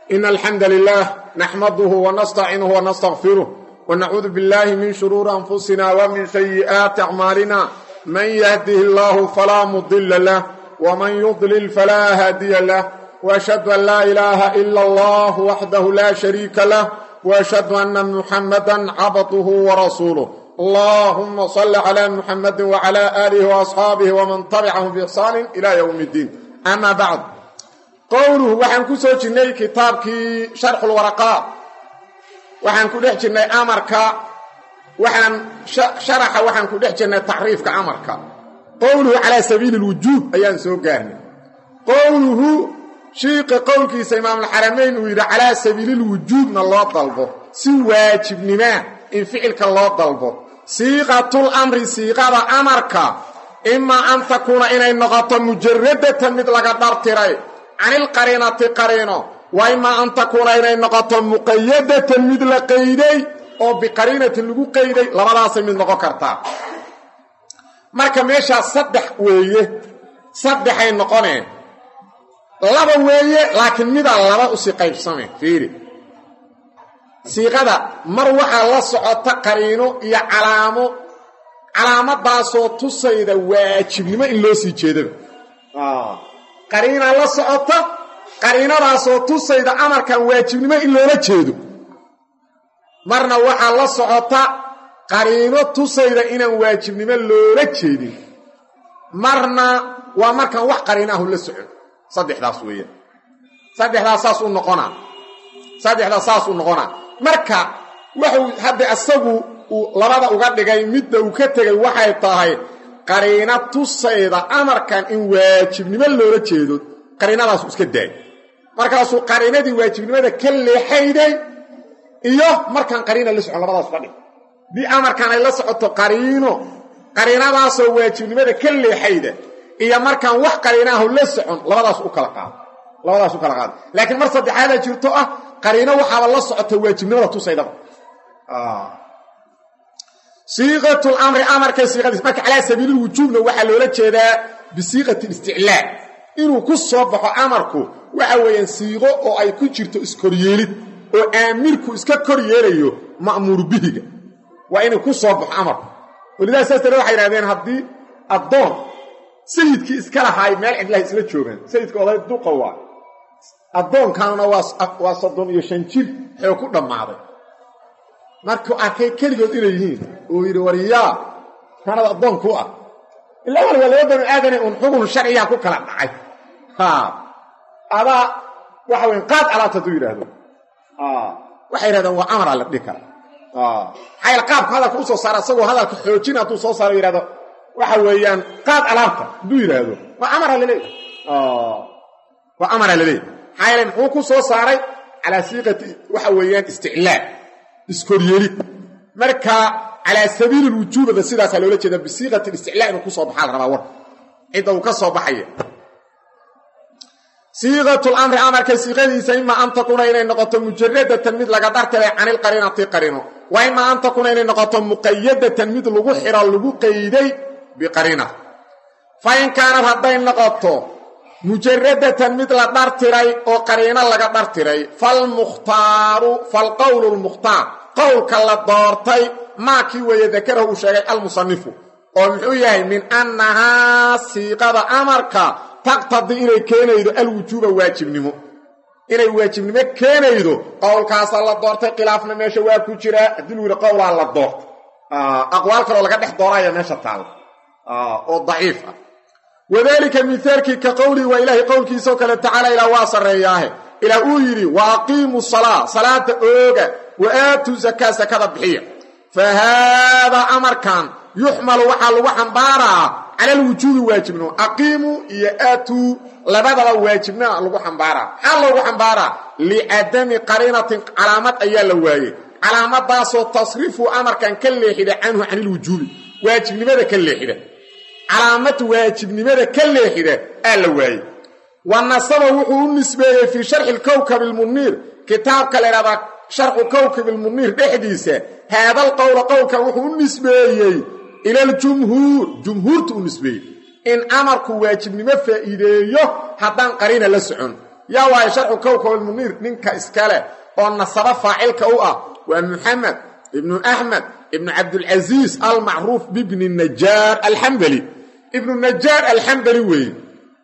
إن الحمد لله نحمده ونستعينه ونستغفره ونعوذ بالله من شرور أنفسنا ومن سيئات أعمالنا من يهده الله فلا مضل له ومن يضلل فلا هادي له وأشهد أن لا إله إلا الله وحده لا شريك له وأشهد أن محمدا عبده ورسوله اللهم صل على محمد وعلى آله وأصحابه ومن تبعهم بإحسان إلى يوم الدين أما بعد قوله وحن كسو جني كتابك شرح الورقات وحن كدخ جني أمرك وحن شرح وحن كدخ جني تعريفك أمرك قوله على سبيل الوجوب أيان سو قارن قوله شيق قولك سيمام الحرمين ويرى على سبيل الوجوب من الله طلبه سواجب نما إن فعلك الله طلبه صيغة الأمر صيغة أمرك إما أن تكون إلى النغطة مجردة مثل قدر تري عن القرينة قرينة وإما أن تكون إلى النغطة مقيدة مثل قيدي أو بقرينة اللي قيدي لبلاس من نغكرتا marka meesha saddex weeye saddex ay noqoneen laba weeye laakiin mid laba u sii qaybsamay fiiri siiqada mar waxa la socota qariino iyo calaamadaasoo tusayda waajibnimo in loo sii jeedo qariina la socota qariinadaasoo tusayda amarkan waajibnimo in loola jeedo marna waxa la socota qariino tusayda inaan waajibnimo loola jeedin marna waa markan wax qariinahu la socon saddexdaas weeye saddexdaas saas u noqona marka wuxuu hadda asagu labada uga dhigay midda uu ka tagay waxay tahay qariina tusayda amarkan in waajibnimo loola jeedo qariinadaas iska daay markaasuu qariinadii waajibnimada ka leexayday iyo markan qariina la socon labadaas ka dhig di amarkan ay la socoto qariinadaasoo waajibnimada ka leexayda iyo markan wax qariinahu la socon labadaas u kala qaad laakiin mar saddexaad jirto ah qariino waxa la socota waajibnimada tusayda siiqatul amri amarka siiqadiis marka ala sabiilul wujubna waxa loola jeedaa bisiiqatil isticlaa inuu ku soo baxo amarku waxa weeyaan siiqo oo ay ku jirto iskoryeelid oo aamirku iska koryeelayo ma'muur bihiga waa inuu ku soo baxo amarku walidaas saastana waxay yiraahdeen haddii addoon sayidkii iska lahaay meel cidla isla joogan sayidka oday duqa waa addoonkaana waa 35 jir xoo ku dhamaaday markuu arkay kaligood inay yihiin oo yiri wariyaa kanada addoonku ah ilaa war wala bani aadana un xugun sharciya ku kala dhacay ada waxa weyn qaad alaabta du yiraahdo waxay yiraahdaan waa amar la dhika hayl qaab hadalka u soo saara asagoo hadalka xoojin aad u soo saaro yiraahdo waxa weeyaan qaad alaabta du yiraahdo waa amar la leeyahay haylan uu ku soo saaray ala siiqati waxa weeyaan isticlaa iskoryeeli marka ala sabiil alwujub sidaas loola jeeda bisiiqati isticlaa inuu ku soo baxal rabaa war cid uu ka soo baxay siiqatul amri amarka siiqadiisa ima an takuna inay noqoto mujarradatan mid laga dartay anil qariinati qariino wa ima an takuna inay noqoto muqayyadatan mid lagu xiro lagu qeyday bi qariina fa in kaana haday noqoto mujarradatan mid la dartiray oo qariina laga dartiray fal qawlul mukhtaar qawlka la doortay ma ki weeye dakarahu sheegay al musannifu oo muxuu yahay min annaha siiqada amarka taqtadi inay keenaydo al wujuba waajibnimo inay waajibnimo keenaydo qawlkaas la doortay khilaafna meesha waa ku jira hadii uu qawla la doortay aqwaal kale laga dhex dooraya meesha taal oo daciif ah وذلك مثالك كقولي وإله قولك سوكال تعالى إلى واصر رياه إلى أويري وأقيموا الصلاة صلاة أوغا وآتوا زكاة زكاة بحية فهذا أمر كان يحمل وحل وحنبارا على الوجود واجبنا أقيموا يآتوا لبدا واجبنا الوحنبارا حل وحنبارا لعدم قرينة علامات أيال الواي علامات داسو تصريف أمر كان كل حدا عنه عن الوجود واجب لماذا كل حدا علامات واجب لماذا كل حدا الواي والنصب وحو النسبة في شرح الكوكب المنير كتاب كالإرادة شرح كوكب المنير بحديثة هذا القول قولك وحو النسبة إلى جمهور النسبة إن أمرك واجب لما فائده حتى قرين لسعون يا واي شرح كوكب المنير نينك اسكاله او نصب فاعلك او ومحمد ابن احمد ابن عبد العزيز المعروف بابن النجار الحنبلي ابن النجار الحنبلي وي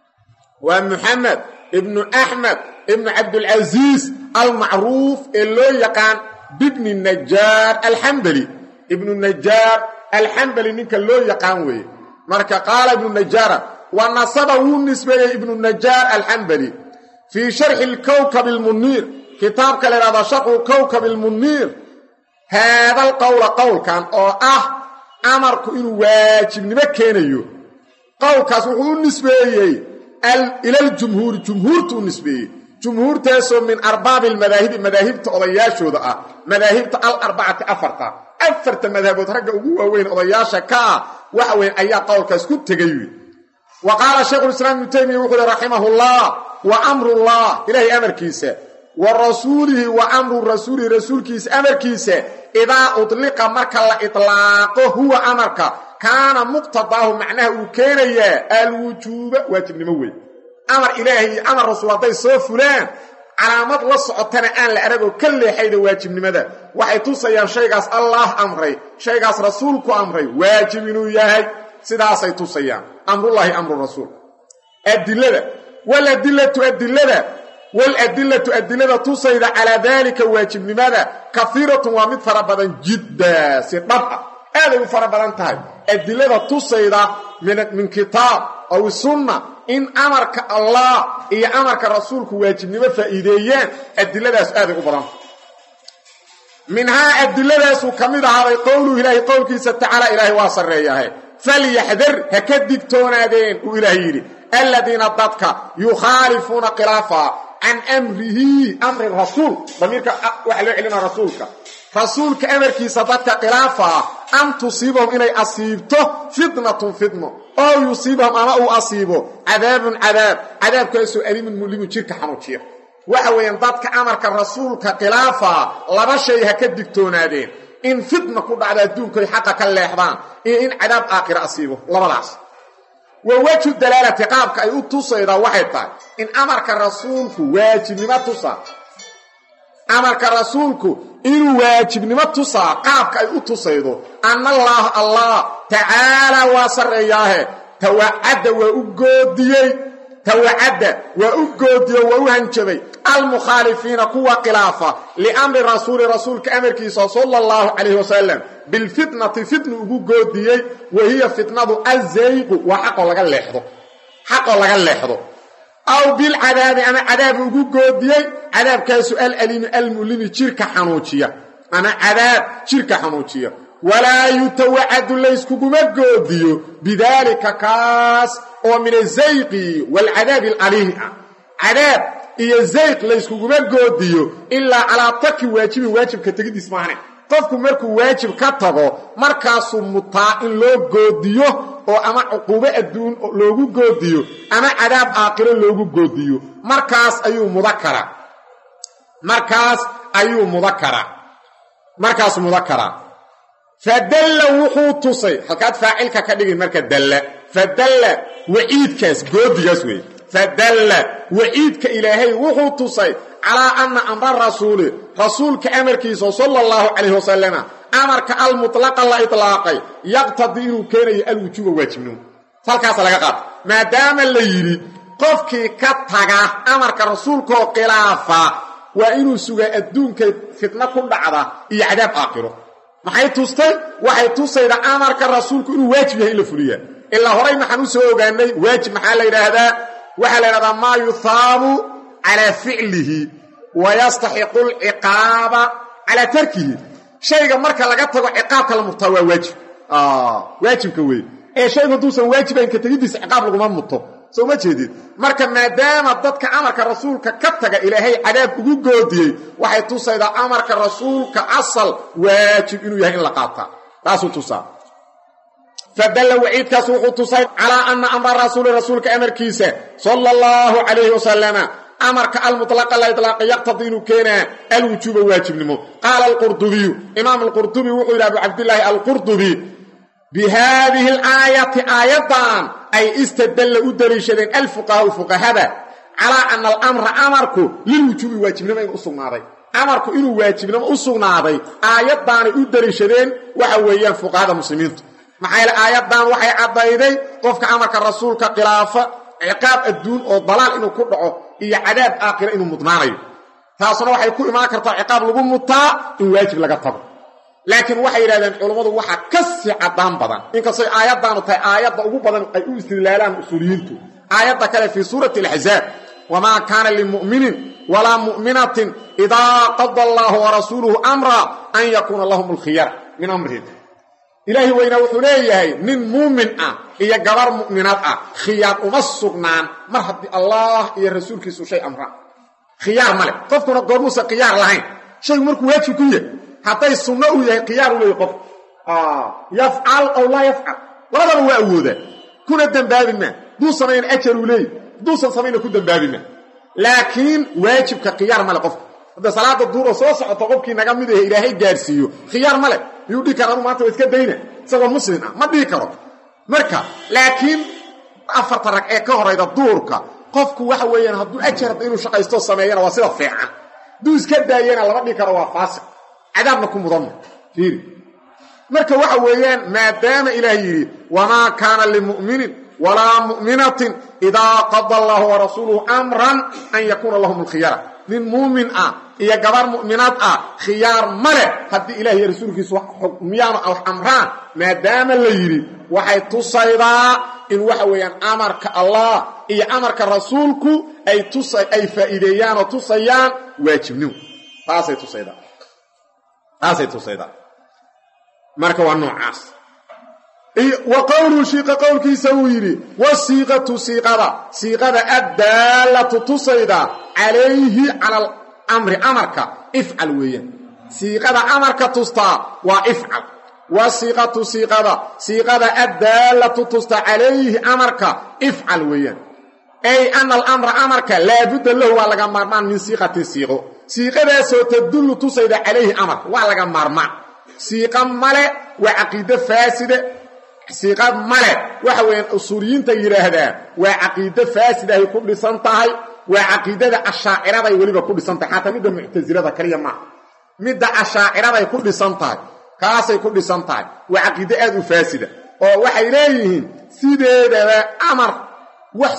ومحمد ابن احمد ابن عبد العزيز المعروف اللي يقان بابن النجار الحنبلي ابن النجار الحنبلي نينك اللي يقان وي marka قال ابن النجار ونصبه النسبه ابن النجار الحنبلي في شرح الكوكب المنير كتاب كلام شرح الكوكب المنير هذا القول قول كان امرك انه واجب نما كينيو قول كاس و النسبه الى الجمهور جمهورته النسبه جمهور تاسو من ارباب المذاهب مذاهب اودياشودا مذاهب الاربعه افرت مذاهبات رجا ugu waaweyn odayaasha ka waxa weyn ayaa qowlkaas ku tagay وقال شيخ الاسلام ابن تيميه وقال رحمه الله وامر الله الهي امركيسه ورسوله وامر الرسول رسولكيس امركيسه اذا اطلق مركا اطلاقه هو امرك كان مقتضاه معناه وكينيا الوجوب واجب نموي امر الهي امر رسول الله سو فلان علامات لا سقطنا ان لا ارغو كل حيد واجب نمدا waxay tusayaan shaygaas Allah amray shaygaas rasuulku amray waajib inuu yahay sidaas ay tusayaan amrullahi amru rasuul adillada wala dillatu adillada wal adillatu adillada tusayda ala dhalika waajib nimada kathiratu wa mid farabadan jidda sidaba aad u farabadan tahay adillada tusayda min kitab aw sunna in amarka Allah iyo amarka rasuulku waajibnimo faa'iideeyaan adilladaas aad u badan minha adilladaas kamida haday qowlu ilaahi qowlkiisa ta'ala ilaahi waa sareeyahay falyahdhar hakadiktoonadeen u ilaahi alladina dadka yukhalifuna khilafa an amrihi amri rasul damirka waxa loo celina rasuulka amarkiisa dadka khilafa am tusibahum inay asiibto fitnatun fitno oo yusibahum ama uu asiibo cadaabkaasu alimun mulimu jirka xanuujiya waxa weeyaan dadka amarka rasuulka khilafa laba shay ha ka digtoonaadeen in fitna ku dhacda adduunka xaqa ka leexdaan iyo in cadaab aakhira asiibo labadaas ووجه دلاله قابك اي تصيدا waxay tahay in amarka rasuulku waajibnimo tusa amarka rasuulku inuu waajibnimo tusa qaabka ay u tusaydo an Allah ta'ala wa sarriyahe tawa'ada wa ugoodiyay wa u hanjabay al mukhalifina kuwa khilafa li amri rasuulka amarkiisa sallallahu alayhi wasallam bil fitnati fitnu ugoodiyay wa hiya fitnadu azayq wa haqqo laga leexdo aw bil adaabi ama adaab ugoodiyay adaabkaasu al alim al mulimi jirka xanuujiya ama adaab jirka xanuujiya ولا يتوعد ليسكما غوديو بذلك كاس ومن الزيق والعذاب الالم عذاب iyo zayq leyskuguma goodiyo illa ala taki waajib ka tagidis maana qofku markuu waajib ka tago markaas mutaa in loo goodiyo oo ama uquba adduun loogu goodiyo ama cadaab aakhiro loogu goodiyo markaas ayuu mudakara فدل وحوتصي halkaad faacilka ka dhigin marka dalla fadalla wa'iidkaas goodigaas way fadalla wa'iidka ilaahay wuxuutusay ala anna amra rasuulka amarkiisa sallallahu alayhi wasallam amarka al mutlaqa la itlaqay yaqtadi inuu keenay al wujuba waajibnimo halkaas laga qaad maadaama la yiri qofkii ka taga amarka rasuulka oo khilaafa waa inuu sugaa adduunka fitna ku dhacda iyo cadaab aakhiro waxay tusayda amarka rasuulku inuu waajib yahay in la fuliyo illa horay maxaan u soo ogaanay waajib maxaa la yiraahdaa ma yuthabu ala fi'lihi wa yastahiqu al-iqaba ala tarkihi shayga marka laga tago iqaabka la mutawa waajib waajibka weey shayga duusan waajibayn ka tagidiisa iqaab lagu ma muto soo ma jeedid marka maadaama dadka amarka rasuulka ka taga ilaahay cadaab ugu goodiyay waxay tusayda amarka rasuulka asal waajib inuu yahay in la qaata taasoo tusa fadalla wa'idkaas wuxuu tusay ala anna amra rasuulka amarkiisa sallallahu alayhi wasallam amarka al mutlaqa la itlaq yaqtadi inuu keena al wujuba waajibnimo qala al-qurtubi imam al-qurtubi wuxuu yiraahdo abdullah al-qurtubi بهذه الآية آياتان أي استدل أدريشدين الفقهاء calaa ana alamra amarku lilwujuubi waajibnimo inuu u sugnaaday amarku inuu waajibnimo u sugnaaday aayaddaanay u dariishadeen waxa weeyaan fuqahada muslimiintu maxaa yeele aayaddan waxay caddayday qofka amarka rasuulka khilaafa ciqaab adduun oo dalaal inuu ku dhaco iyo cadaab aakhira inuu mudnaanayo taasuna waxay ku imaan kartaa ciqaab lagu mutaa in waajib laga tago laakiin waxay yidhahdeen culummadu waxaa ka sii caddaan badan inkastoo aayaddaanu tahay aayadda ugu badan ay u istidlaalaan usuuliyiintu aayadda kale fii suurati alaxzaab wamaa kaana limu'minin walaa mu'minatin idaa qada allaahu warasuuluhu amra an yakuuna lahum alkhiyara min amrihim ilaahi weynaa wuxuu leeyahay nin muumin ah iyo gabar mu'minaad ah khiyaar uma sugnaan mar haddii allah iyo rasuulkiisu shay amraan khiyaar male qofkuna goormuusan khiyaar lahayn shaygu markuu waajib ku yahay hadday sunno uu yahay khiyaar u leeyahy qof yafcal aw laa yafcal labadaba waa awoodaa kuna dembaabi maa hadduu samayna ajar uu leeyahy hadduusan samayna ku dembaabi maa laakiin waajibka khiyaar male qofka hadda salaada duuro soo socoto qofkii naga mid ahe ilaahay gaarsiiyo khiyaar male yuu dhihi kara anu maanta waa iska dayna isagoo muslim ah ma dhihi karo marka laakiin afarta rag ee ka horayda duurka qofku waxa weeyaan hadduu ajar inuu shaqaysto sameeyana waa sida fiican hadduu iska daayana lama dhihi karo waa faasiq cadaabna ku mudanno fiiri marka waxa weeyaan maadaama ilaah yidhi wamaa kaana limu'minin walaa mu'minatin idaa qada allaahu warasuuluhu amran an yakuuna lahum alkhiyara nin muumin ah iyo gabar mu'minaad ah khiyaar male haddii ilaah iyo rasuulkiisu miyaanu wax amraan maadaama la yidhi waxay tusaydaa in waxa weeyaan amarka allah iyo amarka rasuulku ay faa'iideeyaan oo tusayaan waajibnimo taasay tusaydaa marka waa noocaas wa qowluhu shiiqa qowlkiisa uu yidhi wasiiqatu siiqada addaalatu tusayda calayhi cala alamri amarka ifcal weeyaan siiqada amarka tustaa waa ifcal wasiiqatu siiqada addaalatu tusta calayhi amarka ifcal weeyaan ay ana alamra amarka laabudda lahu waa laga maarmaan min siiqatin siiqo siiqadaasoo tadullu tusayda calayhi amarka waa laga maarmaan siiqa male waa caqiide faaside siiqa male waxa weeyaan usuuliyiinta yidhaahdaan waa caqiide faasidahay ku dhisan tahay waa caqiidada ashaaciraday weliba ku dhisan tahay xataa midda muctasilada kaliya maaha midda ashaaciraday ku dhisan tahay kaasay ku dhisan tahay waa caqiide aad u faasida oo waxay leeyihiin sideedaba amar wax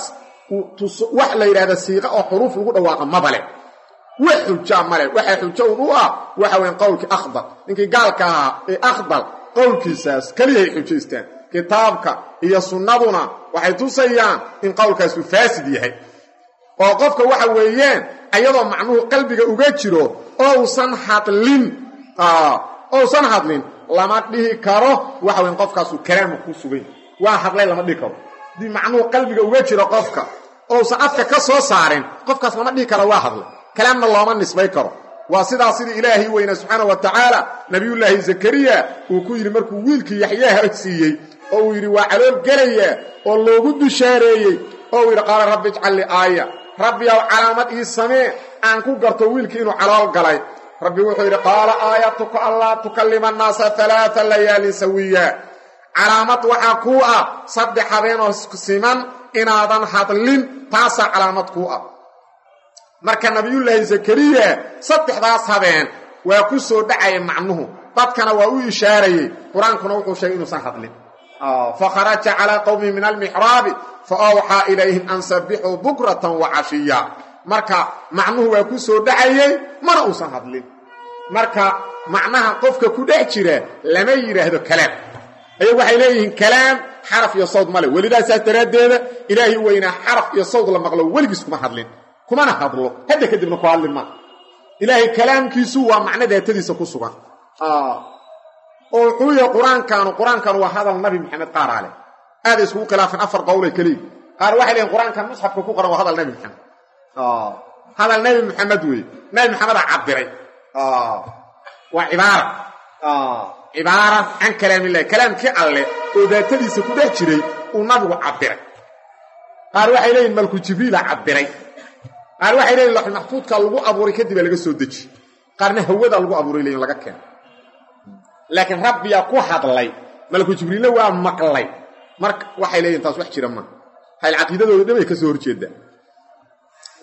la yidhahda siiqa oo xuruuf lagu dhawaaqa mabale wax xujaa male waxay xujo u ah waxa weeyaan qowlkii akhdal ninkii gaalka ahaa ee akhdal qowlkiisaas keliyahay xujaystaan kitaabka iyo sunnaduna waxay tusayaan in qowlkaasu faasid yahay oo qofka waxa weeyaan ayadoo macnuhu qalbiga uga jiro ousan hadlin lama dhihi karo waxa weyan qofkaasu kalaama ku sugan waa hadlay lama dhihi karo haddii macnuhu qalbiga uga jiro qofka ousan afka ka soo saarin qofkaas lama dhihi karo waa hadlay kalaamna looma nisbay karo waa sidaas sidii ilaahay weyna subxaana wa tacaala nabiyullaahi zakariya uu ku yidhi markuu wiilkii yaxyaha siiyey oo uu yidhi waa calool gelayaa oo loogu bishaareeyey oo uu yidhi qaala rabbi ijcal li aaya rabbiyow calaamad ii samee aan ku garto wiilkii inuu calool galay rabbi wuxuu yidhi qaala aayatuka anlaa tukallima annaasa 3 layaalin sawiya calaamad waxaa kuu ah 3 habeenoo siman inaadan hadlin taasaa calaamad kuu ah marka nabiyullaahi zakariya 3daas habeen waa ku soo dhacaya macnuhu dadkana waa u ishaarayey qur-aankuna wuxuu sheegay inuusan hadlin fakharaja calaa qowmihi min almixraabi faawxaa ilayhim an sabbixuu bukratan wa cashiya marka macnuhu waa ku soo dhacayey mana uusan hadlin marka macnaha qofka ku dhex jira lama yidhaahdo kalaam ayagu waxay leeyihiin kalaam xaraf iyo sawd male welidaasaas daraaddeeda ilaahay weynaa xaraf iyo sawd la maqlo weligiis kuma hadlin kumana hadlo hadda kadibna ku hadlin ma ilaahay kalaamkiisu waa macno daatadiisa ku sugan oo wuxuu yahay qur-aankanu waa hadal nabi maxamed qaar ale aaday iskugu khilaafeen 4 qowlay keliya qaar waxay leeyihin qur-aankan musxafka ku qoran waa hadal nabi maxamed hadal nabi maxamed weeye nabi maxamedaa cabiray waa cibaara can kalaamillahi kalaamkii alle oo daatadiisa ku dhex jiray uu nabigu cabiray qaar waxay leeyihin malku jibriila cabiray qaar waxay leeyihin laxul maxfuudka lagu abuuray kadib laga soo deji qaarna hawada lagu abuuray leeyihin laga keenay laakiin rabbiyaa ku hadlay malku jibriilna waa maqlay marka waxay leeyihin taas wax jira ma hayl caqiidadooda dhamay ka soo horjeedaa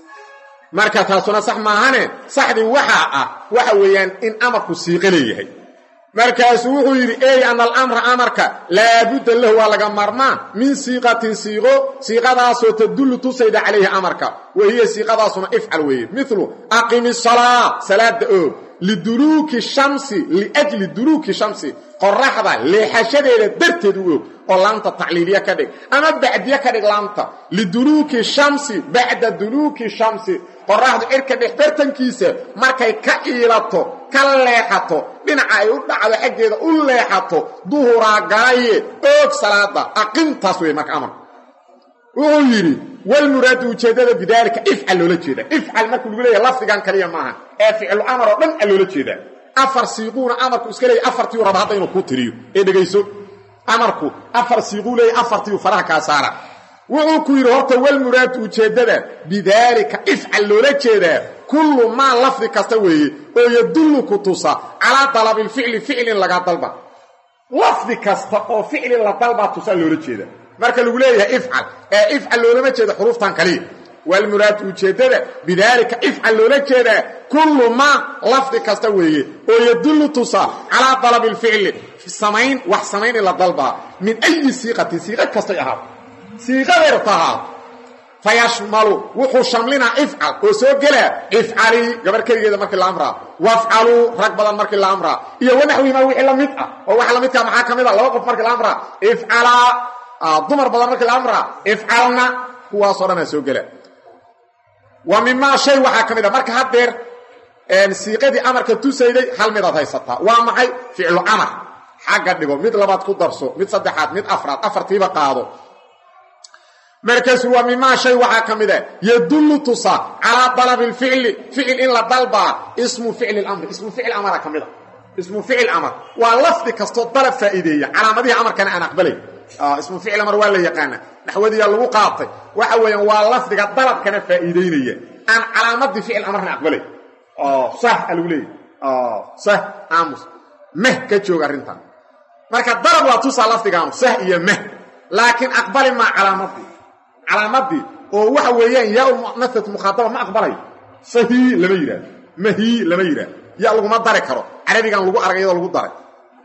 marka taasuna sax maahane saxdi waxa weeyaan in amarku siiqo leeyahay markaasuu wuxuu yidhi ey ana alamra amarka laabudda lahu waa laga maarmaan min siiqatin siiqadaasoo tadullu tusayda calayhi amarka wahiya siiqadaasuna ifcal weeye milu aqimi salaa salaada oog liduluuki shamsi liajli duluuki shamsi qoraxda leexashadeeda darteed u og oo laamta tacliiliya ka dhig ama bacdiya ka dhig laamta liduluuki shamsi bacda duluuki shamsi qoraxdu cirka dhexbartankiisa markay ka iilato ka leexato dhinaca ay u dhacdo xaggeeda u leexato duhuraa galaye oog salaada aqimtaas wey marka amar wuxuu yidhi walmuraadu ujeeddada bidaalika ifcal loola jeeda ifcal markuu lagu leeyahay lafdigan kaliya maaha ee ficlu amar oo dhan loola jeedaa afar siiquuna amarku iska leeyahay afartii raba hadda inuu ku tiriyo ee dhegayso amarku afar siiquu leeyahay afartii faraha kaa saara wuxuu ku yidhi horta walmuraadu ujeeddada bidaalika ifcal loola jeedaa kullu maa lafdi kasta weeye oo yadullu ku tusa calaa dalabilficli ficlin laga dalba lafdi kasta oo ficli la dalbaa tusa loola jeeda marka lagu leeyahay ifcal ee ifcal loolama jeeda xuruuftan kaliya walmuraadu ujeeddada bidaalika ifcal loola jeedaa kullu maa lafdi kasta weeye oo yadullu tusa calaa dalabilficli wax samayn in la dalbaa min ayi siiqatin siiqa kastay ahaad siiqadeer tahaa fayashmalu wuxuu shamlinaa ifcal oo soo gelaa ifcali gabar keligeeda markii la amraa wafcaluu rag badan markii la amraa iyo wanaxwimaa wixii la mid ah oo waxa la midkaa maxaa ka mid a laba qof markii la amraa ifcalaa dumar badan markii la amraa ifcalna kuwaasoo dhanaa soo gelaa wa mimaa shay waxaa ka mid a marka haddeer siiqadii amarka tusayday hal midaad haysataa waa maxay ficlu amar xagga dhigo mid labaad ku darso mid saddexaad mid afraad afartiiba qaado markaasuu waa mimaa shay waxaa ka mid a yadullu tusa calaa dalabilficli ficil in la dalbaa ismu ficli lamri ismu ficil amara ka mid a ismu ficil amar waa lafdi kastoo dalab faa'iideeya calaamadihii amarkana aan aqbalay ismu ficil amar waa la yaqaana naxwadiyaa lagu qaatay waxa weeyaan waa lafdiga dalabkana faa'iideynaya aan calaamadii ficil amarna aqbalay sah lagu leeyahy sah aamus meh ka jooga arrintan marka dalab waa tusaa lafdigaanu sah iyo meh laakiin aqbali maa calaamadii oo waxa weeyaan yaa mu'anasat mukhaataba ma aqbalay sahii lama yidhaahdo mahii lama yidhaahdo yaa laguma dari karo carabigan lagu arag iyadoo lagu daray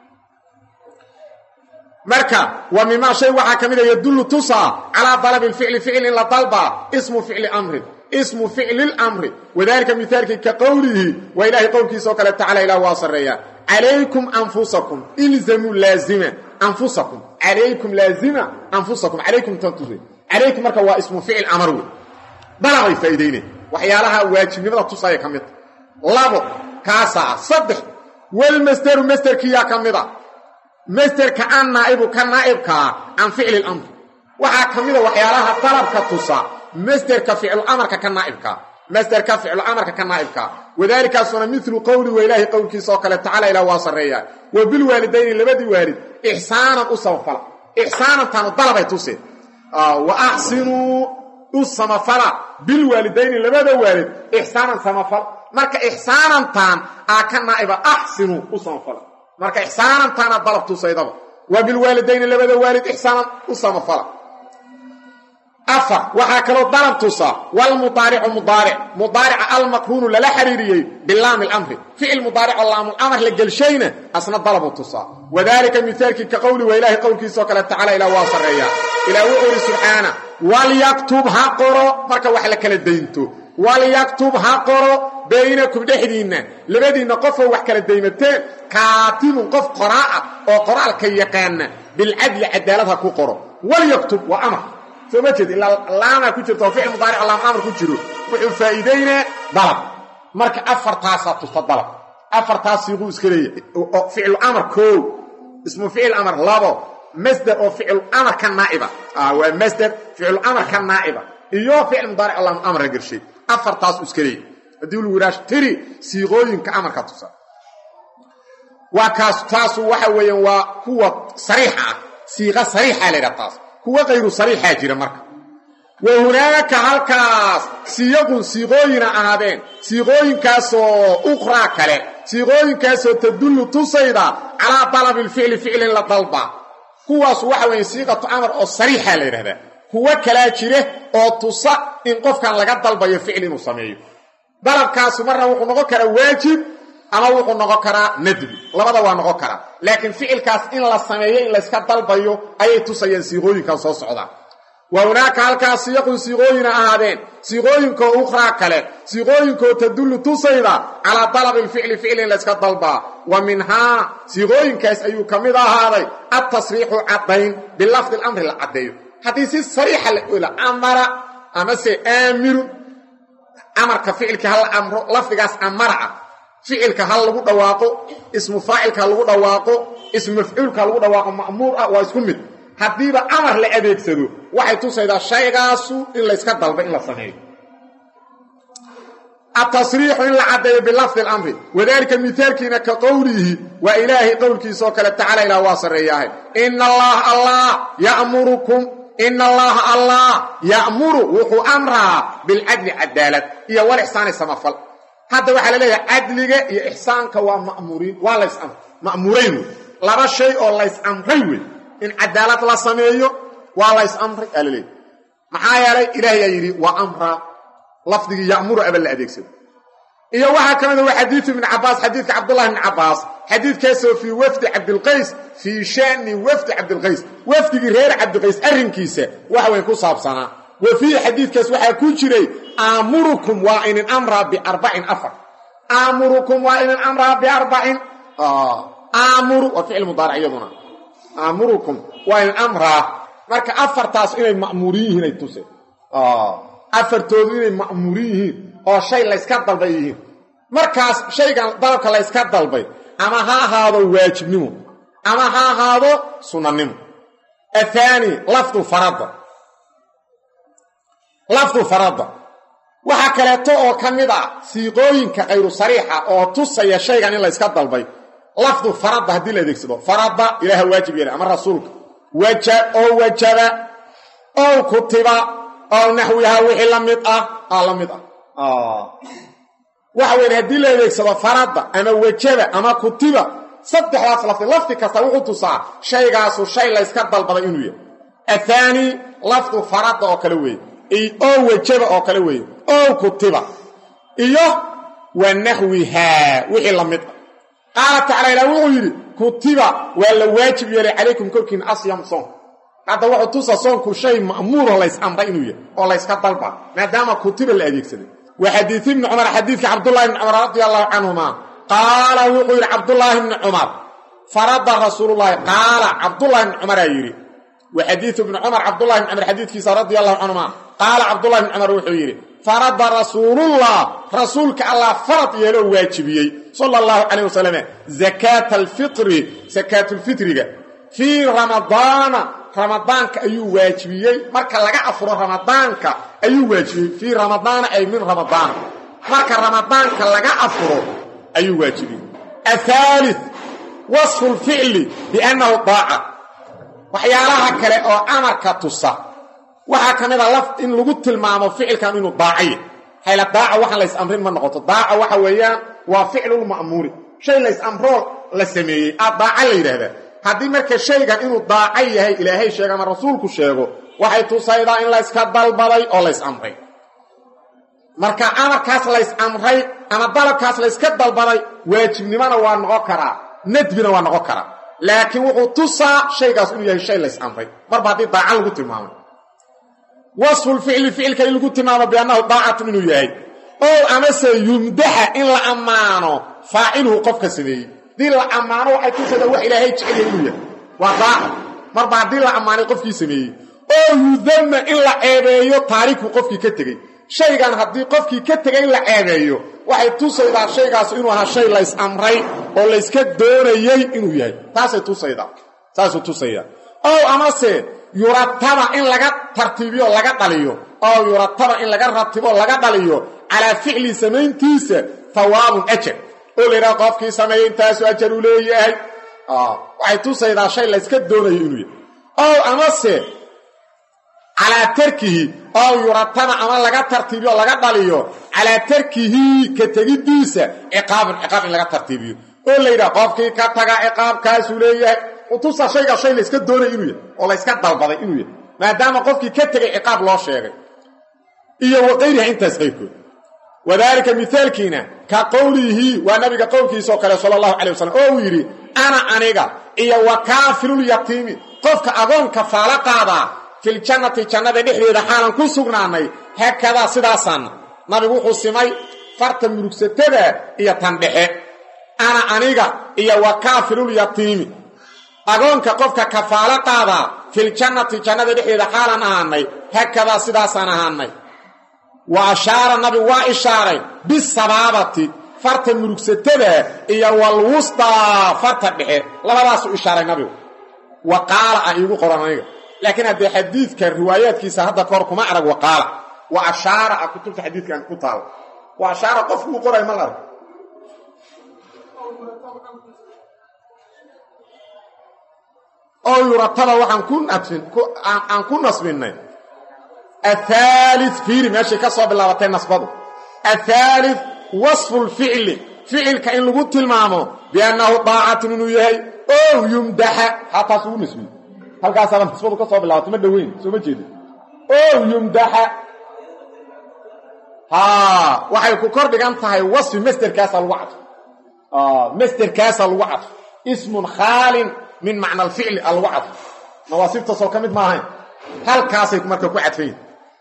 marka waa mimaa shay waxaa ka mid a yadullu tusaa calaa dalabi lficli ficil in la dalbaa ismu ficli amrin ismu ficli lamri wadaalika mihaalkii ka qowlihi waa ilaahay qowlkiisa oo kale tacala ilah waa sarreeyaa calaykum anfusakum ilzamuu laazima anfusakum calaykum laazima anfusakum calaykum tantuse calaykum marka waa ismu ficil amar wey dalabay faa'iideyneen waxyaalaha waajibnimada tusaya ka mid labo kaasaa saddex walmasderu masderkiyaa ka mid a masderka an naa'ibu ka naa'ibkaa can ficli lamri waxaa ka mida waxyaalaha dalabka tusa masderka ficluamarka ka naa'ibkaa masderka ficluamarka ka naa'ibkaa wadaalikaasuna milu qowli wa ilaahi qowlkiisa oo kale tacala ilah waa sarreeyaa wa bilwaalidayni labadii waalid ixsaanan u samafala ixsaanantaanu dalabay tuseen wa axsinuu u samafala bilwaalidayni labada waalid ixsaanan samafal marka ixsaanantaan aa ka naa'iba axsinuu u samafala marka ixsaanantaana dalab tusaydaba wa bilwaalidayni labada waalid ixsaanan u samafala afar waxaa kaloo dalab tusaa walmudaaricu mudaarica almaqruunu lala xiriiriyey bilaami lamri ficil mudaarico laamul-amar la gelshayna asna dalabu tusaa wadaalika mihaalkii ka qowli waa ilaahay qowlkiisaoo kale tacala ilah waa sarreeyaa ilaah wuxuu yidhi subxaana walyaktub ha qoro marka wax la kala daynto walyaktub ha qoro baynakum dhexdiinna labadiinna qofoo wax kala daymateen kaatibun qof qoraa ah oo qoraalka yaqaana bilcadli cadaalad ha ku qoro walyaktub waa amar soo ma jeed ilaa laama ku jirto oo ficil mudaaric laam amar ku jiro wuxuu faa'iideynaa dalab marka afartaasaa tusta dalab afartaas siiquu iska leeyahay oo ficlu amar koow ismu ficil amar labo masder oo ficlu amar ka naa'iba waa masder ficlu amar ka naa'iba iyo ficil mudaaric laam amar garshay afartaas iska leeyahay hadii lagu yiraahdo tiri siiqooyinka amarka tusa waa kaas taas waxa weeyaan waa kuwa sariix ah siiqa sariixa leedahay kuwa qayru sariixa jira marka wa hunaaka halkaas siiqooyina ahaadeen siiqooyinkaasoo ukhraa kale siiqooyinkaasoo tadullu tusayda calaa dalabil ficli ficlin la dalba kuwaas waxa weeye siiqatu amar oo sariixa la yidhahdaa kuwa kalaa jire oo tusa in qofkan laga dalbayo ficil inuu sameeyo dalabkaas marna wuxuu noqon karaa waajib ama wuxuu noqon karaa nadbi labada waa noqon karaa laakiin ficilkaas in la sameeyo in la iska dalbayo ayay tusayeen siiqooyinkan soo socda وهناك halka siiqo siiqooyina ahaadeen siiqooyinka ukhra kale siiqooyinka tadullu tusayda ala talab al-fi'l fi'lan la iska dalba wa minha siiqooyinkaas ayuu kamid ahaaday at-tasriixu cadayn bil lafd al-amr al-cadayn hadisi sariixa la amara ama se amiru amarka fi'ilka hal amro lafdigaas amara fi'ilka hal lagu dhawaaqo ismu faa'ilka lagu dhawaaqo ismu maf'ulka lagu dhawaaqo ma'mur ah waa isku mid hadiiba amar la adeegsado waxay tusaydaa shaygaasu in la iska dalba in la sameeyo التصريح إن العدي بلفظ الأمر وذلك مثالكنا كقوله وإلهي قولك سوك تعالى إلى واصر إياه إن الله يأمركم إن الله يأمر وحو أمرها بالعدل عدالة إيا والإحسان السمفل هذا وحال ليه عدل إيا إحسانك ومأمورين والله يسأمر مأمورين لما الشيء الله يسأمرين إن عدالة الله سميه والله يسأمر قال لي محايا لي إلهي يري وأمرها لفظه يأمر أبل أديكسد إيا واحد كمان هو حديث من عباس حديث عبد الله بن عباس حديث كيسو في وفد عبد القيس في شأن وفد عبد القيس وفد غير عبد القيس أرن كيسة وهو يكون صابصنا وفي حديث كيسو حيكون شري آمركم وإن الأمر بأربع أفر آمركم وإن الأمر بأربع آمر وفعل مضارع يضنا آمركم وإن الأمر مرك أفر تاس إلى المأمورين هنا يتوسي afartoodii ma'muuriyiin oo shay la iska dalbay markaas shaygan dalabka la iska dalbay ama ha ahaado waajibnimo ama ha ahaado sunnanimo athani lafdu farada waxa kale oo kamida siiqooyinka qayru sariixa oo tusaya shaygan in la iska dalbay lafdu farada hadii la adeegsado farada ilaaha waajib yeelay ama rasuulka wajaba oo kutiba أو نحوها وحي لمد لمد وحوين هدي لا يكسب فرض اما وجبه اما كتبه صدخ لفظ كسا و تصا شيغاس شي لا اسك دلبد انو الثاني لفظ فرض او كلوي اي او وجبه او كلوي او كتبه ايوه ونحوها وحي لمد قال تعالى لو يري كتبه ولا واجب يلي عليكم كلكن اصيام صوم هذا هو توصى صونك شيء مأمور الله يسأمر إنه الله يسكتلبه ما دام كتب الأديك سنة وحديث ابن عمر حديث عبد الله بن عمر رضي الله عنهما قال وقل عبد الله بن عمر فرض رسول الله قال عبد الله بن عمر يري وحديث ابن عمر عبد الله بن عمر حديث كيسا رضي الله عنهما قال عبد الله بن عمر وحيري فرض رسول الله رسولك الله فرض يلو واجبيه صلى الله عليه وسلم زكاة الفطر في رمضان أيو واجبيي marka laga afuro ramadaanka ayuu waajibiyay fi ramadaan ay min ramadaan marka ramadaanka laga afuro ayuu waajibiyay الثالث وصف الفعل بانه طاعه waxyaalaha kale oo amarka tusa waxa kamida laf in lagu tilmaamo ficilkan inuu daacay hayla daaca waxa la is-amrin ma noqoto daaca waxa weeyaan waa ficilul ma'muur shay la is-amro la sameeyay daaca la yiraahdo hadii marka shaygan inuu daacay yahay ilaahay sheegay ama rasuulku sheego waxay tusaydaa in la iska dalbaday oo la is-amray marka amarkaas la is-amray ama dalabkaas la iska dalbaday waajibnimana waa noqon karaa nadbina waa noqon karaa laakiin wuxuu tusaa shaygaas inuu yahay shay la is-amray marba hadii daaca lagu tilmaamo wasful fi'lka lagu tilmaamo bianahu daacatu inuu yahay oo ama se yumdaha in la amaano faa'iluhu qofka sameeyay دي لا امانه waxay ku sida wax ilaahay jecel yahay waa baa marba hadii la amaanay qofkii sameeyay oo yudamma in la eebeeyo taariikhku qofkii ka tagay shaygan hadii qofkii ka tagay la eebeeyo waxay tusaydaa shaygaas inuu ahaa shay la is-amray oo la iska doonayay inuu yahay taasay tusaydaa oo amase yurattaba in laga tartiibiyo laga dhaliyo oo yurattaba in laga ratibo laga dhaliyo ala fi'li samayntiisa thawabun ajr oo leeyahay qofkii sameeyay intaas ajar u leeyahay waxay tusaydaa shay la iska doonayo inuu yahay oo amase ala tarkihi oo yuratana ama laga tartiibiyo laga dhaliyo ala tarkihi ka tagidiisa ciqaab in laga tartiibiyo oo leeyahay qofkii ka taga ciqaabkaas u leeyahay oo tusa shayga shay la iska doonayo inuu yahay oo la iska dalbaday inuu yahay maadaama qofkii ka tagay ciqaab loo sheegay iyo waqayriha intaas qaybkood wadaalika mithaalkiina ka qowlihi waa nabiga qowlkiisa kale sallallahu alayhi wasallam oo yiri ana aniga iyo wakaafilul yatiimi qofka agoonka faala qaada fil jannati jannada dhexdeeda xaalan ku sugnaanay hakada sidaasan nabigu wuxuu simay farta murugsatada iyo tan dhexe ana aniga iyo wakaafilul yatiimi agoonka qofka kafaala qaada fil jannati jannada dhexdeeda xaalan ahaanay hakada sidaasan ahaanay wa ashaara nabi waa ishaaray bisababati farta murugsatada iyo wal wusta farta dhexe labadaas u ishaaray nabi wa qaala ayuu qoranayo laakiin hadii xadiidka riwaayaadkiisa hadda kor kuma arag wa qaala wa ashaara kutubta xadiidkan ku taal wa ashaara qofku qoray ma arag oo yurataba waxaan ku nasbinay الثالث فيري ماشي كسو بلاوتين نصبده الثالث وصف الفعل فعل كأن لغو تلمامه بأنه طاعة منه يهي أو يمدح حتى سوى نسبي هل قاسا نصبده كسو بلاوتين مدوين سوى مجيدي أو يمدح waxay ku kor dhigan tahay wasfi master kaas alwa'd master kaas alwa'd ismun khalin min ma'na al-fi'l alwa'd nawasifta soo kamid maahay halkaasay marka ku cadfay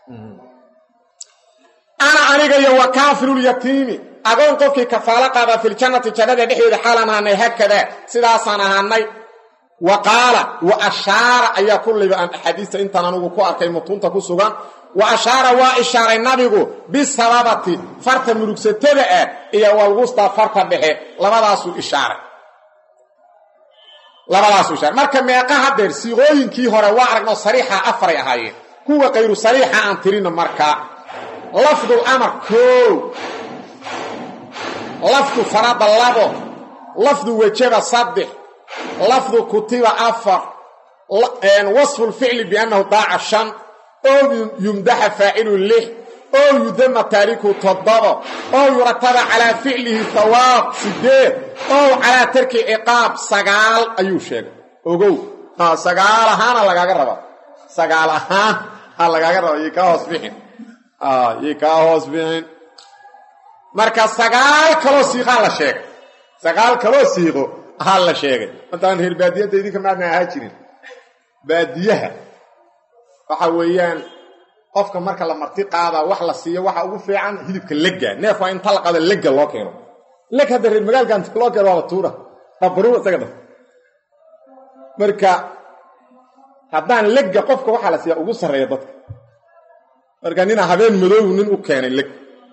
ana aniga iyo wakaafilul yatiimi agoon qofkii kafaala qaada fil jannati jannada dhexdeeda xaalanaanay hakada sidaasaan ahaanay wa qaala wa ashaara ayaa kulliba an ahadiisa intaan anugu ku arkay mutunta ku sugan wa ashaara wa ishaaray nabigu bisababati farta murugsatada iyo wal wusta farta dhexe labadaasu ishaaray marka meeqa hadeer siigooyinkii hore waa aragno sariixa afray ahaayeen kuwa qayru sariixa aan tirina marka lafdul amr koo lafdu farada labo lafdu wajaba saddex lafdu kutiba afar wasfu al-fi'l bi annahu da'a shan أو يمدح فاعل له أو يذم تاركه تضبط أو يرتب على فعله ثواب سديد أو على ترك عقاب سقال أيو شيء أقول سقال هانا لغا قربا سقال هانا لغا قربا يكاوس بحين يكاوس بحين مركز سقال كلو سيغا لا شيء سقال كلو سيغو لا شيء انت هي البادية دي كمان هاجرين باديها waxa weeyaan qofka marka la marti qaada wax la siiyo waxa ugu fiican hilibka legga neef waa inta la qada legga loo keeno leg hada reer magaalka inta loo keeno waa tuura tabru tagada marka haddaan legga qofka waxa la siiyo ugu sareeyo dadka marka nina habeen madow nin u keenay leg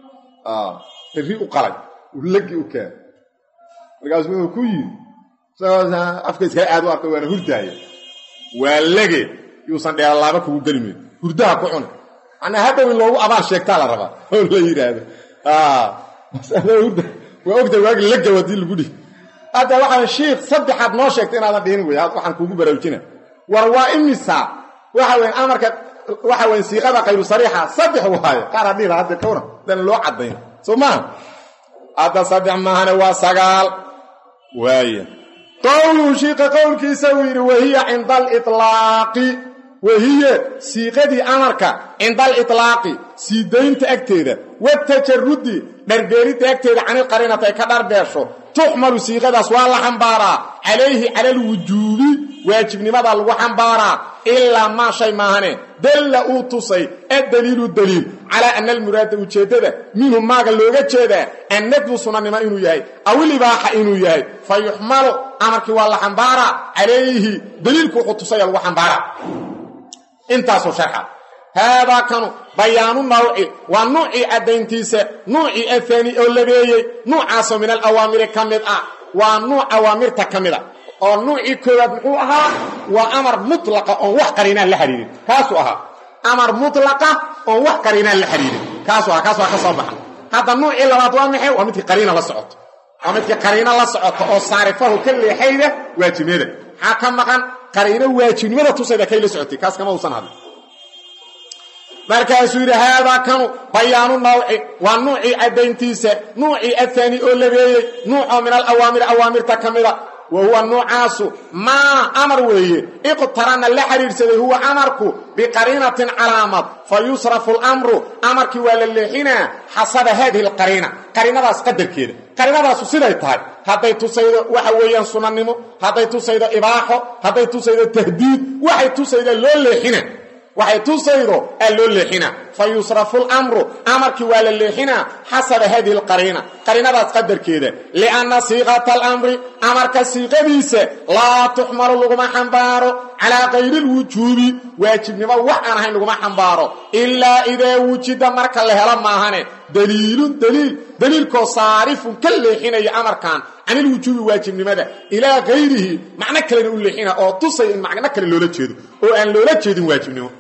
ri u qalay leggi u keenay markaas uu ku yiri sababta afka iska aad u arkay waana hurdaayo waa lege yuusan dheerlaaba kugu galmeen hurdaha ku cun ana hadda loogu abaar sheegtaa la rabaa oo la yiraahdo mas'ala hurda waa ogda waagi la gawadi lagu dhig hadda waxaan sheekh saddexaad noo sheegtay inaad dhihin way waxaan kugu baraarujina war waa imisa waxa weyn amarka waxa weyn siiqada qayb sariixa saddex waaye qaar dhira hadda kawra dan loo cadeyn soo hadda saddex maahana waa sagaal waaye qawlu sheekh qawlkiisa wiiri wahiya inda al-itlaq وهي سيقدي أمرك عند الإطلاق سيدينت أكتيدا والتجرد دربيريت أكتيدا عن القرينة كدر بيرشو تحمل سيقدا سوال حنبارا عليه على الوجوب واجب لماذا الوحنبارا إلا ما شيء ماهنه دل أوتصي الدليل على أن المراد وجدده منهم ما قال له جده أن ندو سنن ما إنه يهي أو الإباحة إنه يهي فيحمل أمرك والله حنبارا عليه دليلك أوتصي الوحنبارا انتاسو شرحا هذا كانوا بيان النوع والنوع أدينتيسة نوع الثاني أولبيه نوع من الأوامر كاملة ونوع أوامر تكاملة والنوع كواب نوعها وأمر مطلقة أو وحقرنا لحرير كاسوها أمر مطلقة أو وحقرنا لحرير كاسوها كصباحا هذا النوع إلا رضوانه ومثل قرينة للسعود ومثل قرينة للسعود أو صارفه كل حيدة واجميدة حكم مقان قرينه واجبنimada tusayda kay la socotay kaas kama uusan hadin marka suura hada kanu bayanu nawci wa nu'i adayntiisa nu'i athani oo labeeyay nu'u min al-awamir awamir takamila وهو النوعاس ما أمر ويه اقترن اللحرير سده هو أمرك بقرينة علامة فيصرف الأمر أمرك واللحين حسب هذه القرينة قرينة راس قدر كده قرينة راس سيدة هذا تصيد وحويا سننمو هذا تصيد إباحة هذا تصيد تهديد وحي تصيد اللحين waxay tusaydo allolixina fayusrafu al-amru amarki wala lixina hasaba hadhihi al-qarina qarinada qadarkeeda li'anna siqata al-amri amarka siqadiisa la tuhmalu luguma xambaaro ala ghayri al-wujubi waajibnimo wax aan ahayn luguma xambaaro illa idha wujida marka la helo maahane daliil ko saarifun kallixina ya amarkan عن الوجوب واجبنimada ila ghayrihi macna kale u lixina oo tusay in macna kale loola jeedo oo aan loola jeedin waajibnimo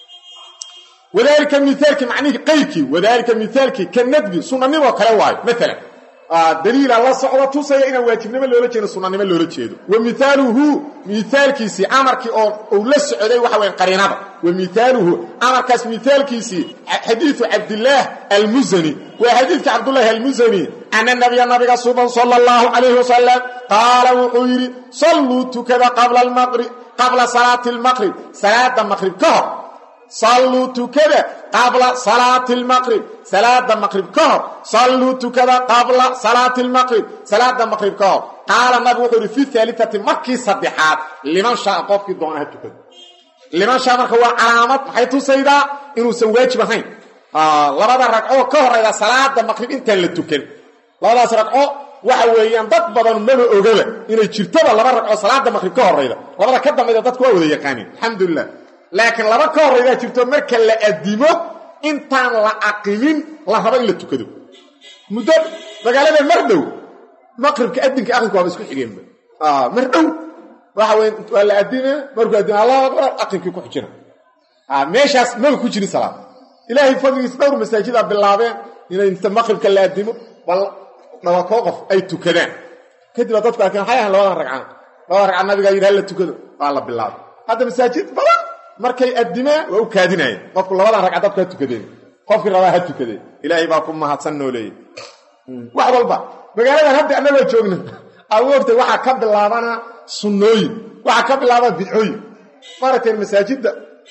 وذلك مثالك معنيه قيلكي وذلك مثالك كالندب سننمو كلا واي مثلا دليل الله صعوة تصير إنه واجبنما لولا جيد سننما لولا جيد ومثاله مثالك سي أمرك أو لسع عليه وحوين قرينه ومثاله أمرك مثالك سي حديث عبد الله المزني وحديث عبد الله المزني أن النبي صلى الله عليه وسلم قال وقيري صلوا تكذا قبل صلاة المغرب صلاة المغرب كهر صلوا تكذا قبل صلاة المغرب صلاة المغرب كهر صلوا تكذا قبل صلاة المغرب صلاة المغرب كهر قال النبي في الثالثة مكي صدحات لمن شاء قفك دونها تكذا لمن شاء مرك هو علامات حيث سيدا إنه سواجب هين لبدا ركعوه كهر إذا صلاة المغرب انت اللي تكذا لبدا ركعوه وحويان ضد بدن ملو أغلى إنه يجرتبه لبدا ركعوه صلاة المغرب كهر إذا لبدا كدام إذا ضدك وأوذي يقاني الحمد لله لكن لما كهر إذا جرتو مركا لأدمه انتان لأقلين لهذا اللي تكدو مدد بقالنا المردو مقرب كأدنك أخذك وابسكو حقين مردو وحاوين ولا أدمه مركو أدمه الله أكبر أقلك يكو حجنا ماشاس ما بكو جري صلاة إلهي فضل يسدور مساجد بالله إنه انت مقرب كلا أدمه والله وقف أي تكدان كدب تطبع كان حياها لولا ركعان النبي قال يرهل تكدو والله بالله هذا مساجد بلا markay adima oo kaadinay qofku labada ragcad ka tukadeen qofkii rabaa ha tukadeen ilaahay baa ku mahadsan nooleey wax walba magaalada hadda anaga joogno awoodta waxa ka bilaabana sunnooyin waxa ka bilaaba bidcooyin maratay masaajida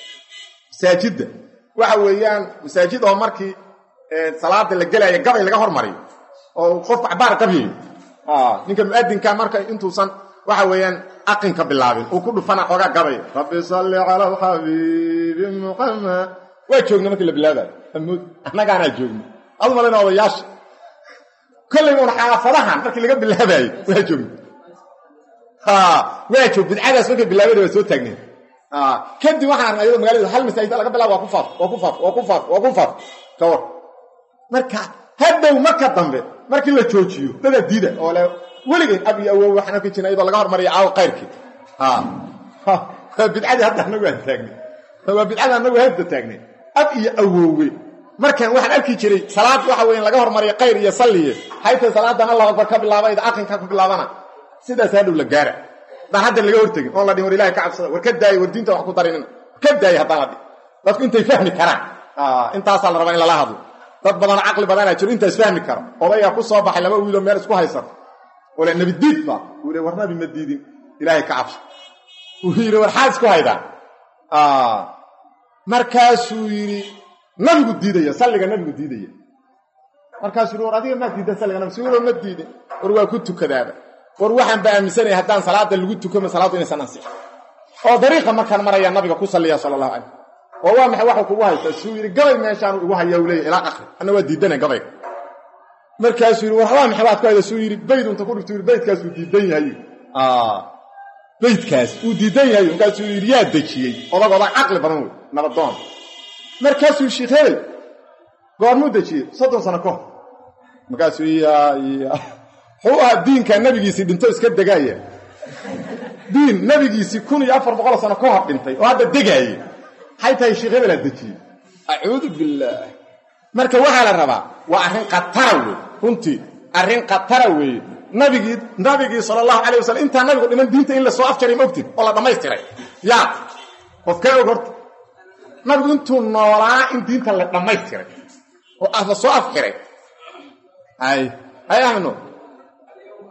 waxa weeyaan masaajid oo markii salaada la galay gabay laga hormariyo oo qof baar qabiyo ninka muadinka marka intuusan waxa weeyaan aqinka bilaabin oo ku dhufana xoga gabay rabbi salli ala al-habib muhammad way joogna markii la bilaabay amood anaga ana joogno adu malena odayash kulli oo xaafadahan markii laga bilaabay way joogno way joog bidcadaas markii bilaabay way soo taagneen kadib waxaan ayado magaalada hal masaajid laga bilaabo waa ku faaf kawar marka hadhow marka dambe markii la joojiyo dad diida oo la ولكن أبي أوه وحنا في جنايد الله غار مريء عاو قيرك بدعة هذا نقول هالتاجني هو بدعة نقول هذا تاجني أبي أوه مركن واحد أبكي جري صلاة واحد وين لغار مريء قير يصلي حيث صلاة الله أكبر كبر الله إذا أقن كبر الله أنا سيدا سادو للجارع ده هذا اللي يورتك والله دي وريلاك عبس وكداي ودين توحكو طريقنا كداي هذا بس أنت يفهمني كرا أنت أصل ربنا الله هذا تبضل عقل بدنا تقول أنت يفهمني كرا والله يقول صباح لما يقولوا مارس كويسر ولا النبي ديد ما ولا ورنا بمديدين إلهي كعبس ويري والحاج كويدا مركز ويري نبي ديديا سلق نبي ديديا مركز ويري ورادي ما ديدا سلق نبي ويري ما ديدا وروا كنت كذا وروحن بقى مسني هدان صلاة اللي قلت كم صلاة إنسان نسي أو طريقة ما كان مريا النبي كوصل صلى الله عليه وهو محوح كواه تسويري قبل ما يشان وها يولي إلى آخر أنا وديدنا قبل markaas uu waxa maxaad ku hayso yiri bayd inta ku dhigtay baydkaas uu diidan yahay baydkaas uu diidan yahay markaas uu yiri yaa dajiyay odagoda aqli badan way nabadoon markaas uu sheekhay goormu dajiyay 30 sano ka markaas uu huwa diinka nabigiisi dhinto iska dagaaya diin nabigiisi 1400 sano ka hor dhintay oo hadda dagaayay haytay sheekhay la dajiyay a'uudu billah marka waxa la rabaa waa arrin qatar weey runtii arrin qatar weey nabigi sallallahu alayhi wasallam inta nabigu dhiman diinta in la soo afjaray moogtid oo la dhamaystiray ya qofka ogort nabigu intuu noolaa in diinta la dhamaystiray oo la soo afjaray ay ahno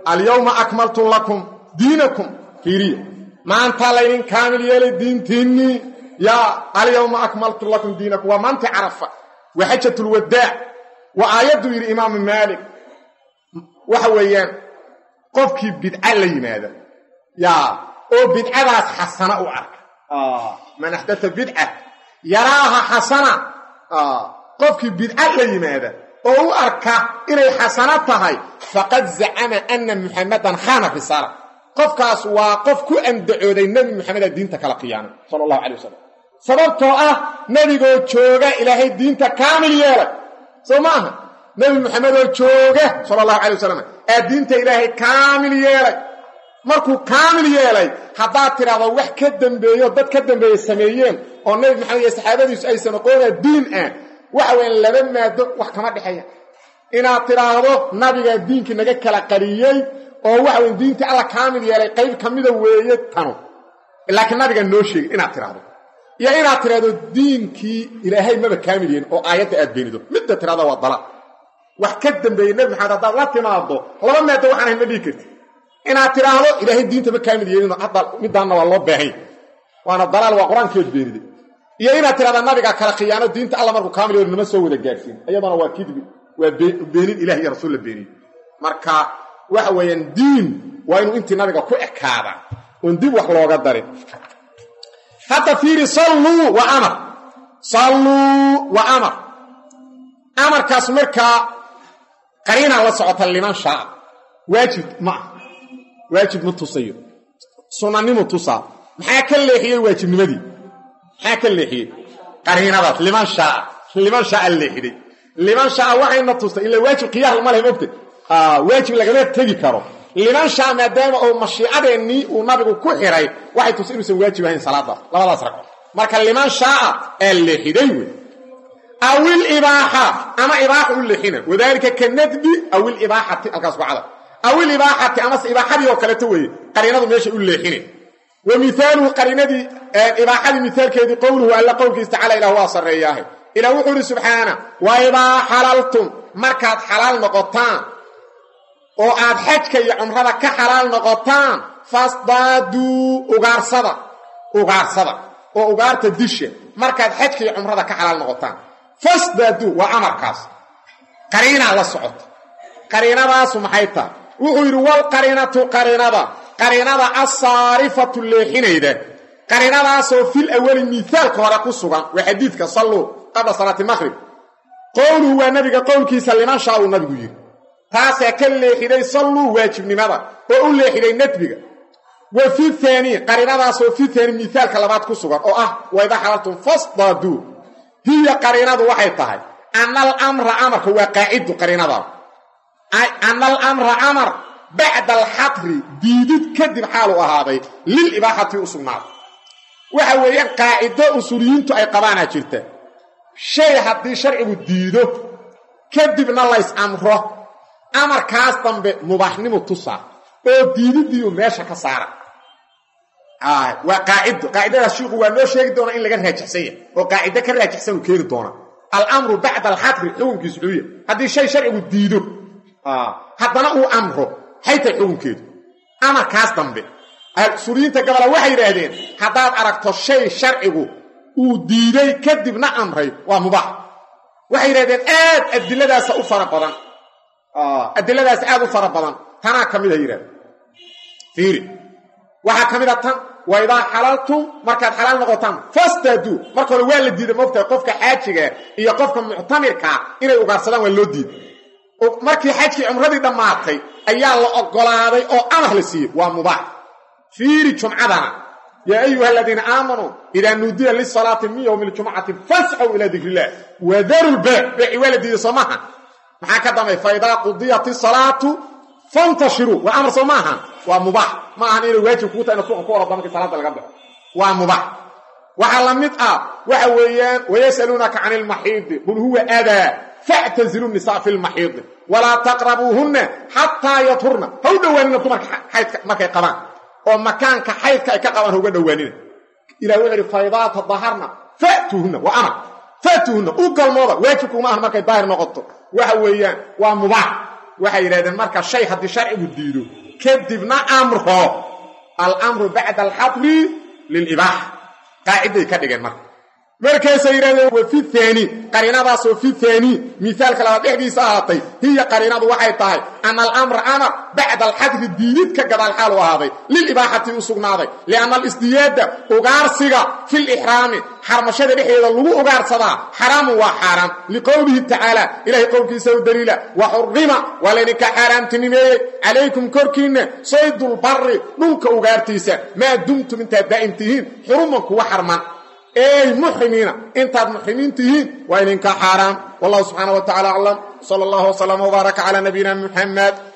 alyawma akmaltu lakum diinakum fiiriya maanta laydin kaamil yeelay diintiinnii yaa alyawma akmaltu lakum diinakum waa maanta carafa wa xajatul wadaa wa aayaddu yidhi imaamu maalik waxa weeyaan qofkii bidca la yimaada yaa oo bidcadaas xasana u arka man axdatha bidca yaraaha xasana qofkii bidca la yimaada oo u arka inay xasana tahay faqad zacama anna muxamadan khana risaala qofkaas waa qof ku andacooday nabi muxamed diinta kala qiyaamay sallallahu alayhi wasallam sababtoo ah nabigoo jooga ilaahay diinta kaamil yeelay soo maaha nabi muxamed oo jooga sallallahu alayhi wasallam diinta ilaahay kaamil yeelay markuu kaamil yeelay haddaa tiraahdo wax ka dambeeyo dad ka dambeeyay sameeyeen oo nabi maxamed iyo saxaabadiisu aysan aqoon diin ah waxa weyn laba maado wax kama dhaxeeya inaad tiraahdo nabiga diinkii naga kala qariyay oo waxa weyn diinta alla kaamil yeelay qayb kamida weeye tano laakiin nabiga noo sheegay inaad tiraahdo iyo inaad tiraahdo diinkii ilaahay maba kaamil yeelin oo aayadda aad beenido midda tiraahdo waa dala wax ka dambeeyay nabi maxamed haddaad la timaado laba maado waxaan ahayn ma dhihi karti inaad tiraahdo ilaahay diinta ma kaamil yeelin hadda midaana waa loo baahay waana dalaal waa quraankeed beeniday iyo inaad tiraahdo nabiga kala khiyaano diinta alla markuu kaamil yeelin ma soo wada gaarsiin ayadana waa kidbi waa beenin ilaahay iyo rasuul beeniy marka waxa weeyaan diin waa inuu intii nabiga ku ekaada oo dib wax looga darin hatta fiiri sallu wa amar amarkaas markaa qariina la socota liman shaa waajib mutusayo sunanimu tusaa maxaa ka leexiyay waajibnimadii maxaa ka leexiyay qariinadaas liman shaa leexiday liman shaa waxayna tusay ila waajib qiyaas ma leh mabtay waajib lagama tagi karo liman shaa maadaama oo mashiicadeennii uu nabigu ku xiray waxay tusay inuusan waajib ahayn salaada labadaas ragco marka liman shaa leexiday wey awil ibaaha ama ibaaha u leexina wadaalika kanadbi awil ibaahati alkaas wacada awil ibaahati ama ibaahadii oo kale weeye qariinadu meesha u leexinay wa mithaalu qariinadii ibaahadii mithaalkeedii qowluhu alla qowlkiisa tacaala ilaahu waa sareeyahay ila wuxuu subhanahu wa ibaa halaltum markaad xalaal noqotaan oo aad xajka iyo umrada ka xalaal noqotaan fasdadu ugaarsada oo ugaarta disha markaad xajka iyo umrada ka xalaal noqotaan fasdadu wa amarkaas qariina la socoto qariinadaas maxay tahay wuxuu yiri wal qariinada as-sarifatu leexinayda qariinadaas oo fil awwal mithaalka hore ku sugan wa xadiidka sallu qabla salaati maghrib qowluhu wa nabiga qowlkiisa liman shaa uu nabigu yiri taasee ka leexiday sallu waajibnimada oo u leexiday nadbiga wa fi thani qariinadaas oo fi thani mithaalka labaad ku sugan oo ah wa idha halaltum fasdadu hiya qariinadu waxay tahay anal amra amarka waa qaacidu qariinada anal amra amar ba'da al-hatri diidid kadib xaalu ahaaday lil ibaahati usugnaad waxa weeyaan qaacido usuliyiintu ay qabaana jirta shay haddii sharcigu diido kadibna la is amro amarkaas dambe mubaahnimo tusaa oo diididii meesha ka saara waa qaacidada shiiqu waa noo sheegi doona in laga raajixsan yahay oo qaacida ka raajixsan uu keeni doona al-amru ba'da al-hatri xukunkiisu xuuya haddii shay sharcigu diido haddana uu amro hayta xukunkeedu amarkaas dambe suuriyiinta gabala waxay yiraahdeen haddaad aragto shay sharcigu uu diiday kadibna amray waa mubaax waxay yiraahdeen aad adiladaas u fara badan tana kamid ah yiraahdo fiiri waxa kamid ah tan wa idha halaltum markaad xalaal noqotaan fastadu marka waa la diiday moofta qofka xaajiga iyo qofka mu'tamirka inay ugaarsadaan waa loo diiday markii xajkii umradii dhamaatay ayaa la ogolaaday oo amar la siiyay waa mubaax fiiri jumcadana ya ayuha alladina aamanu idha nudiya lis-salati min yawm al-jum'ati fas'u ila dhikrillah wa dharul bay' waladi samaha maxaa ka damay fayda qudiyat as-salatu fantashiru wa amr samaha wa mubaax ma ahan inuu waajib ku tahay inuu ku ordo markii salaada laga baxo waa mubaax waxa la mid ah waxa weeyaan wayasalunaka 'anil mahid qul huwa ada fa'tazilu an-nisaa fil mahid wala taqrabuhunna hatta yathurna haw dawanina dumarka haydka markay qabaan oo makaanka haydka ay ka qabaan uga dhawaanina ila wixii fayda tadaharna fa'tuhunna wa amr fa'tuhunna u galmooda waajibku ma ahan markay daahir noqoto waxa weeyaan waa mubaax waxay yiraahdeen marka shay hadii sharcigu diido kadibna amro al-amru ba'da al-hadri lil-ibah qaaciday ka dhigeen markaas ay yiraahdeen wa fi thani qarinadaas oo fi thani misaalka la dhexdiisa ahaatay hiya qarinadu waxay tahay an al-amr ana ba'da al-hadri diidid ka gadaal xaal waaday lil-ibahati usugnaaday liana al-istiyada ugaarsiga fil ihrami xarmashada dhexdeeda lagu ugaarsada xaraam waa xaraam liqowlihi ta'ala ilahi qowlkiisa u daliila wa hurrima walayka haramtinimay alaykum korkiina saydul barri dhulka ugaartiisa ma dumtum inta daa'imtihiin xurumanku wa harman اي محرمين انت محرمين تهين وإن كان حرام والله سبحانه وتعالى أعلم صلى الله وسلم وبارك على نبينا محمد